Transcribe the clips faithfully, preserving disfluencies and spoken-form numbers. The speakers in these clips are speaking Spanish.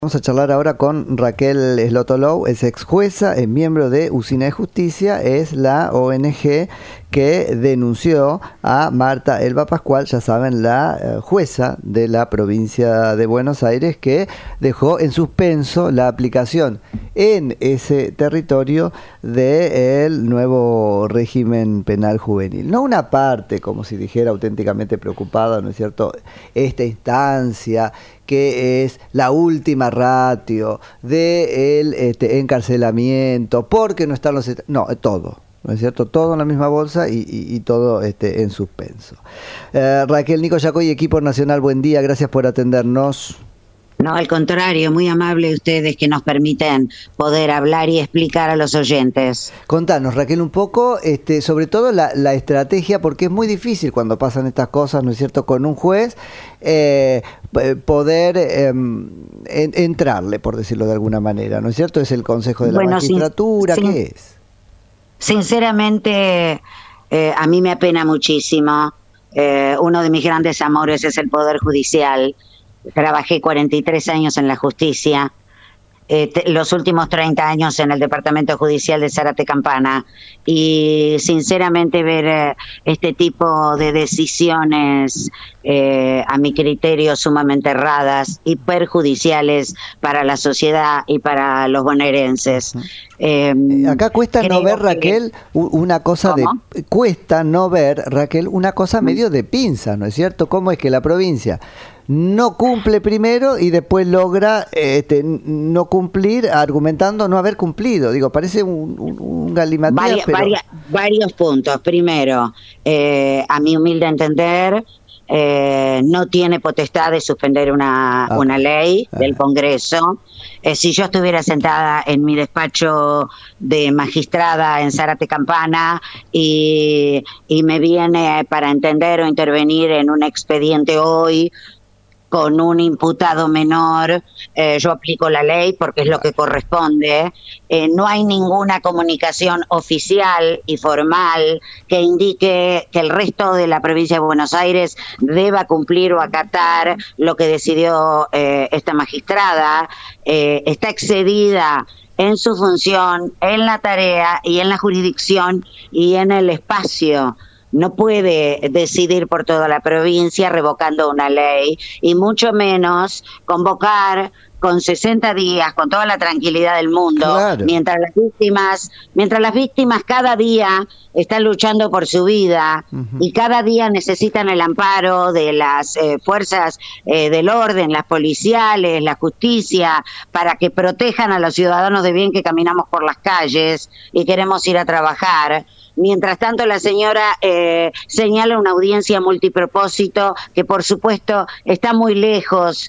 Vamos a charlar ahora con Raquel Slotolov, es ex jueza, es miembro de Usina de Justicia, es la O N G que denunció a Marta Elba Pascual, ya saben, la eh, jueza de la provincia de Buenos Aires, que dejó en suspenso la aplicación en ese territorio del nuevo régimen penal juvenil. No una parte, como si dijera auténticamente preocupada, ¿no es cierto?, esta instancia que es la última ratio del este, encarcelamiento, porque no están los... No, todo, ¿no es cierto? Todo en la misma bolsa y, y, y todo este, en suspenso. Eh, Raquel, Nico Yacoy, equipo nacional, buen día, gracias por atendernos. No, al contrario, muy amable ustedes que nos permiten poder hablar y explicar a los oyentes. Contanos, Raquel, un poco, este, sobre todo la, la estrategia, porque es muy difícil cuando pasan estas cosas, ¿no es cierto?, con un juez, eh, poder eh, en, entrarle, por decirlo de alguna manera, ¿no es cierto? Es el Consejo de la bueno, Magistratura, sin, ¿qué es? Sinceramente, eh, a mí me apena muchísimo. Eh, uno de mis grandes amores es el Poder Judicial. Trabajé cuarenta y tres años en la justicia, eh, te, los últimos treinta años en el Departamento Judicial de Zárate Campana, y sinceramente ver eh, este tipo de decisiones, eh, a mi criterio, sumamente erradas y perjudiciales para la sociedad y para los bonaerenses. Eh, Acá cuesta no ver, Raquel, una cosa ¿Cómo? de... Cuesta no ver, Raquel, una cosa medio de pinza, ¿no es cierto? ¿Cómo es que la provincia no cumple primero y después logra este, no cumplir argumentando no haber cumplido? Digo, parece un, un, un galimatías, Varia, pero... varia, varios puntos. Primero, eh, a mi humilde entender, eh, no tiene potestad de suspender una, ah, una ley ah. del Congreso. Eh, si yo estuviera sentada en mi despacho de magistrada en Zárate Campana y, y me viene para entender o intervenir en un expediente hoy con un imputado menor, eh, yo aplico la ley porque es lo que corresponde. Eh, no hay ninguna comunicación oficial y formal que indique que el resto de la provincia de Buenos Aires deba cumplir o acatar lo que decidió eh, esta magistrada. Eh, está excedida en su función, en la tarea y en la jurisdicción y en el espacio. No puede decidir por toda la provincia revocando una ley, y mucho menos convocar con sesenta días, con toda la tranquilidad del mundo, claro. mientras las víctimas, mientras las víctimas cada día están luchando por su vida, uh-huh. y cada día necesitan el amparo de las eh, fuerzas eh, del orden, las policiales, la justicia, para que protejan a los ciudadanos de bien que caminamos por las calles y queremos ir a trabajar. Mientras tanto, la señora eh, señala una audiencia multipropósito que, por supuesto, está muy lejos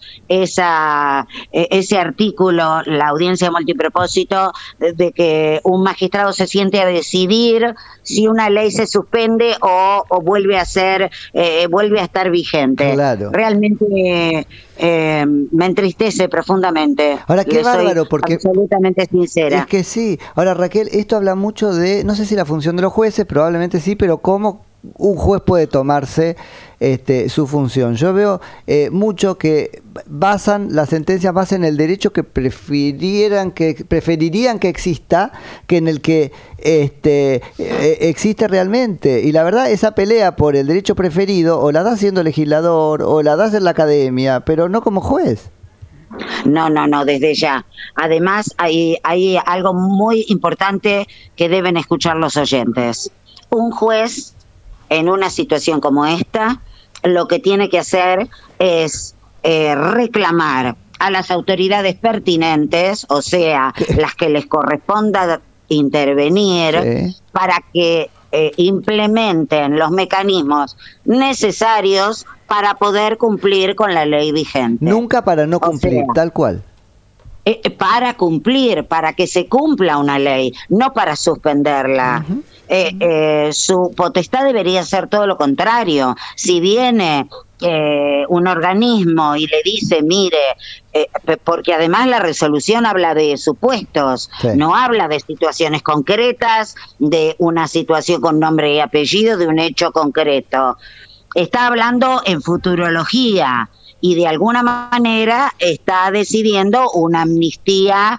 esa eh, ese artículo, la audiencia multipropósito, de, de que un magistrado se siente a decidir si una ley se suspende o, o vuelve a ser eh, vuelve a estar vigente. Claro. Realmente eh, eh, me entristece profundamente. Ahora, qué Le bárbaro, soy porque absolutamente sincera. Es que sí. Ahora, Raquel, esto habla mucho de, no sé si la función de los jueces, probablemente sí, pero cómo un juez puede tomarse este, su función. Yo veo eh, mucho que basan, las sentencias basan en el derecho que prefirieran que preferirían que exista que en el que este, eh, existe realmente. Y la verdad, esa pelea por el derecho preferido o la da siendo legislador o la das en la academia, pero no como juez. No, no, no, desde ya. Además, hay, hay algo muy importante que deben escuchar los oyentes. Un juez, en una situación como esta, lo que tiene que hacer es eh, reclamar a las autoridades pertinentes, o sea, ¿Qué? las que les corresponda intervenir, sí. para que eh, implementen los mecanismos necesarios para poder cumplir con la ley vigente. Nunca para no cumplir, o sea, tal cual. Eh, para cumplir, para que se cumpla una ley, no para suspenderla. Uh-huh. eh, eh, su potestad debería ser todo lo contrario. Si viene eh, un organismo y le dice, mire, eh, porque además la resolución habla de supuestos, sí. no habla de situaciones concretas, de una situación con nombre y apellido, de un hecho concreto. Está hablando en futurología. y de alguna manera está decidiendo una amnistía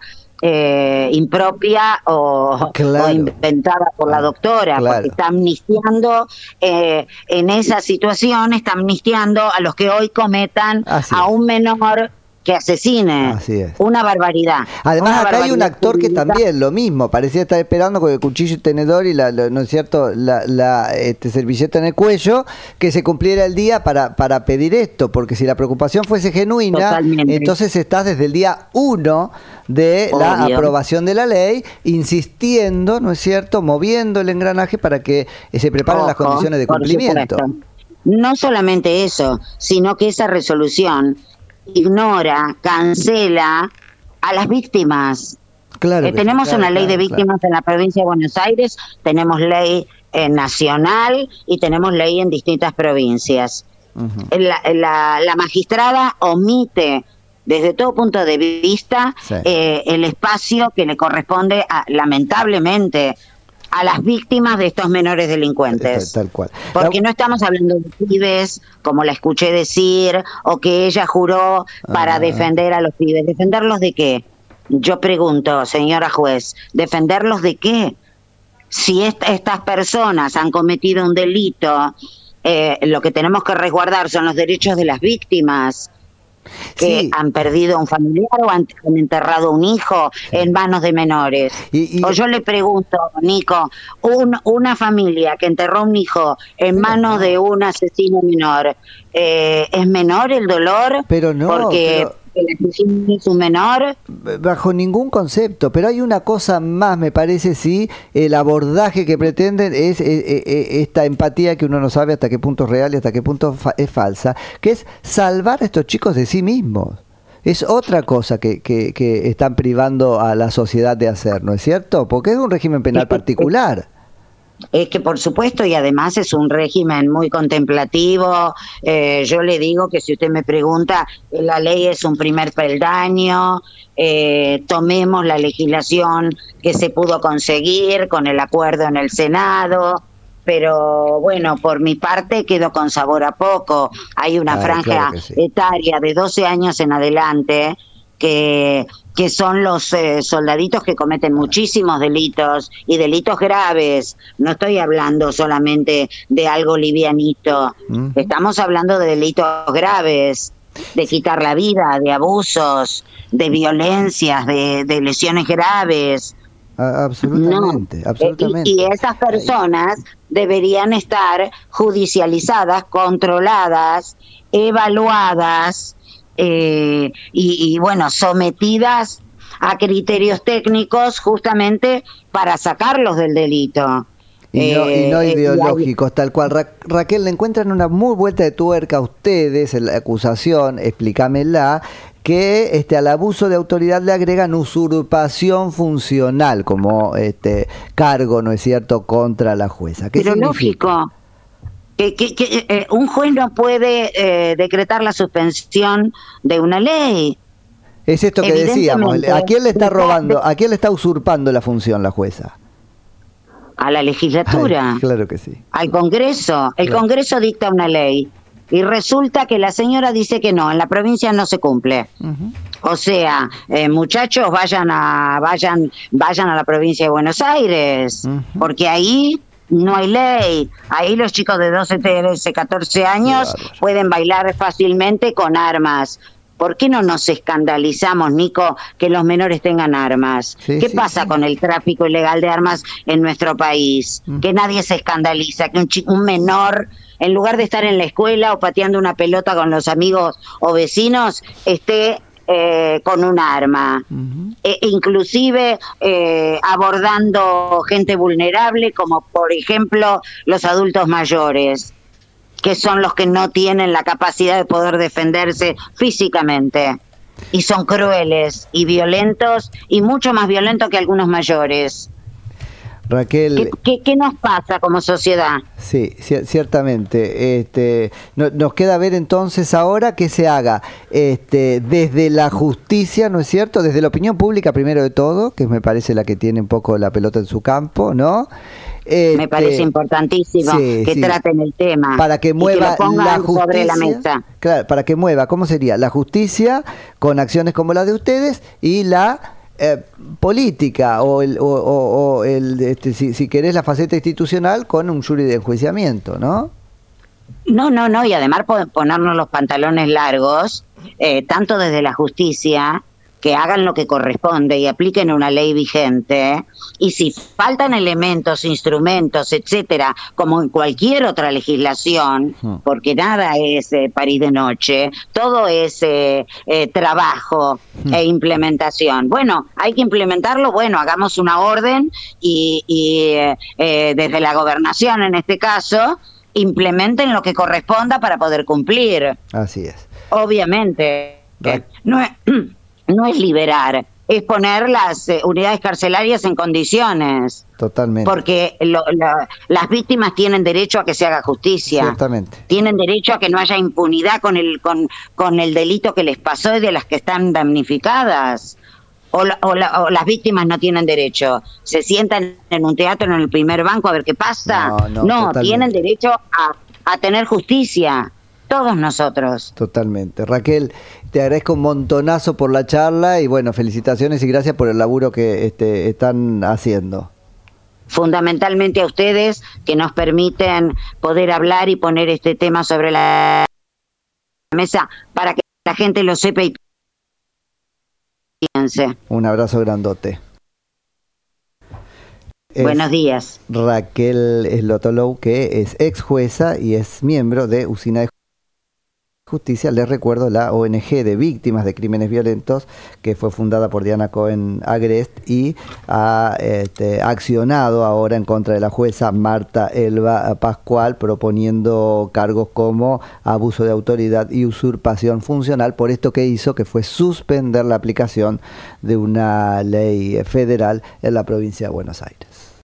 eh, impropia o, claro. o inventada por la doctora, claro. porque está amnistiando eh, en esa situación, está amnistiando a los que hoy cometan Así a es. un menor que asesine. Así es. Una barbaridad. Además, una acá barbaridad hay un actor que pública. también lo mismo, parecía estar esperando con el cuchillo y tenedor y la, la- no es cierto, la, la este, servilleta en el cuello, que se cumpliera el día para, para pedir esto, porque si la preocupación fuese genuina, Totalmente. entonces estás desde el día uno de la Obvio. aprobación de la ley, insistiendo, ¿no es cierto?, moviendo el engranaje para que eh, se preparen las Ojo, condiciones de por cumplimiento. supuesto. No solamente eso, sino que esa resolución ignora, cancela a las víctimas. Claro Eh, que tenemos sí, claro, una ley claro, de víctimas en la provincia de Buenos Aires, tenemos ley eh, nacional y tenemos ley en distintas provincias. claro. Ujú. La, la, la magistrada omite desde todo punto de vista Sí. eh, el espacio que le corresponde, a, lamentablemente, a las víctimas de estos menores delincuentes. Tal, tal cual. Porque La- no estamos hablando de pibes, como la escuché decir, o que ella juró para Ah. defender a los pibes. ¿Defenderlos de qué? Yo pregunto, señora juez, ¿defenderlos de qué? Si est- estas personas han cometido un delito, eh, lo que tenemos que resguardar son los derechos de las víctimas que Sí. han perdido a un familiar o han, han enterrado un hijo en manos de menores. Y- y- O yo le pregunto, Nico, un, una familia que enterró un hijo en manos de un asesino menor, eh, ¿es menor el dolor? Pero no, Porque pero- el asesino es un menor. Bajo ningún concepto, pero hay una cosa más, me parece, sí, el abordaje que pretenden es eh, eh, eh, esta empatía que uno no sabe hasta qué punto es real y hasta qué punto fa- es falsa, que es salvar a estos chicos de sí mismos. Es otra cosa que, que, que están privando a la sociedad de hacer, ¿no es cierto? Porque es un régimen penal particular. Es que por supuesto, y además es un régimen muy contemplativo. Eh, yo le digo que si usted me pregunta, la ley es un primer peldaño, eh, tomemos la legislación que se pudo conseguir con el acuerdo en el Senado, pero bueno, por mi parte quedo con sabor a poco. Hay una Ay, franja claro que sí. etaria de doce años en adelante que, que son los eh, soldaditos que cometen muchísimos delitos y delitos graves. No estoy hablando solamente de algo livianito, Ujú. estamos hablando de delitos graves, de quitar la vida, de abusos, de violencias, de, de lesiones graves. A- absolutamente, No. absolutamente. Y, y esas personas deberían estar judicializadas, controladas, evaluadas eh, y, y, bueno, sometidas a criterios técnicos justamente para sacarlos del delito. Y no, y no Eh, ideológicos, tal cual. Ra- Raquel, le encuentran una muy vuelta de tuerca a ustedes en la acusación, explícamela, que este, al abuso de autoridad le agregan usurpación funcional como este cargo, ¿no es cierto?, contra la jueza. ¿Qué Pero significa? lógico, que, que, que eh, un juez no puede eh, decretar la suspensión de una ley. Es esto que decíamos, Evidentemente, ¿a quién le está está- robando, a quién le está usurpando la función la jueza? A la legislatura. Ay, claro que sí. Al Congreso. El Claro. Congreso dicta una ley y resulta que la señora dice que no, en la provincia no se cumple. Ujú. O sea, eh, muchachos, vayan a vayan vayan a la provincia de Buenos Aires, Ujú. porque ahí no hay ley. Ahí los chicos de doce, trece, catorce años Qué bárbaro. pueden bailar fácilmente con armas. ¿Por qué no nos escandalizamos, Nico, que los menores tengan armas? Sí, ¿Qué sí, pasa sí. con el tráfico ilegal de armas en nuestro país? Mm. Que nadie se escandaliza, que un, chi- un menor, en lugar de estar en la escuela o pateando una pelota con los amigos o vecinos, esté eh, con un arma. Ujú. E- inclusive eh, abordando gente vulnerable, como por ejemplo los adultos mayores, que son los que no tienen la capacidad de poder defenderse físicamente. Y son crueles y violentos, y mucho más violentos que algunos mayores. Raquel, ¿Qué, qué, qué nos pasa como sociedad? sí, ciertamente. Este, no, nos queda ver entonces ahora que se haga este, desde la justicia, ¿no es cierto? Desde la opinión pública primero de todo, que me parece la que tiene un poco la pelota en su campo, ¿no? Este, me parece importantísimo sí, que sí. traten el tema para que mueva que la justicia sobre la mesa. Claro, para que mueva, ¿cómo sería? La justicia con acciones como la de ustedes y la eh, política o el, o, o, o el este, si, si querés la faceta institucional con un jury de enjuiciamiento, ¿no? No, no, no, y además ponernos los pantalones largos, eh, tanto desde la justicia, que hagan lo que corresponde y apliquen una ley vigente, y si faltan elementos, instrumentos, etcétera, como en cualquier otra legislación, porque nada es eh, parir de noche, todo es eh, eh, trabajo e implementación. Bueno, hay que implementarlo, bueno, hagamos una orden y, y eh, eh, desde la gobernación en este caso, implementen lo que corresponda para poder cumplir. Así es. Obviamente, right. no es... No es liberar, es poner las eh, unidades carcelarias en condiciones. Totalmente. Porque lo, lo, las víctimas tienen derecho a que se haga justicia. Ciertamente. Tienen derecho a que no haya impunidad con el con, con el delito que les pasó y de las que están damnificadas. O, la, o, la, o las víctimas no tienen derecho. Se sientan en un teatro en el primer banco a ver qué pasa. No, no, no tienen derecho a, a tener justicia. Todos nosotros. Totalmente. Raquel, te agradezco un montonazo por la charla y bueno, felicitaciones y gracias por el laburo que este, están haciendo. Fundamentalmente a ustedes que nos permiten poder hablar y poner este tema sobre la mesa para que la gente lo sepa y piense. Un abrazo grandote. Buenos días. Raquel Slotolou, que es ex jueza y es miembro de Usina de Justicia. Les recuerdo la O N G de víctimas de crímenes violentos que fue fundada por Diana Cohen Agrest y ha este, accionado ahora en contra de la jueza Marta Elba Pascual, proponiendo cargos como abuso de autoridad y usurpación funcional por esto que hizo, que fue suspender la aplicación de una ley federal en la provincia de Buenos Aires.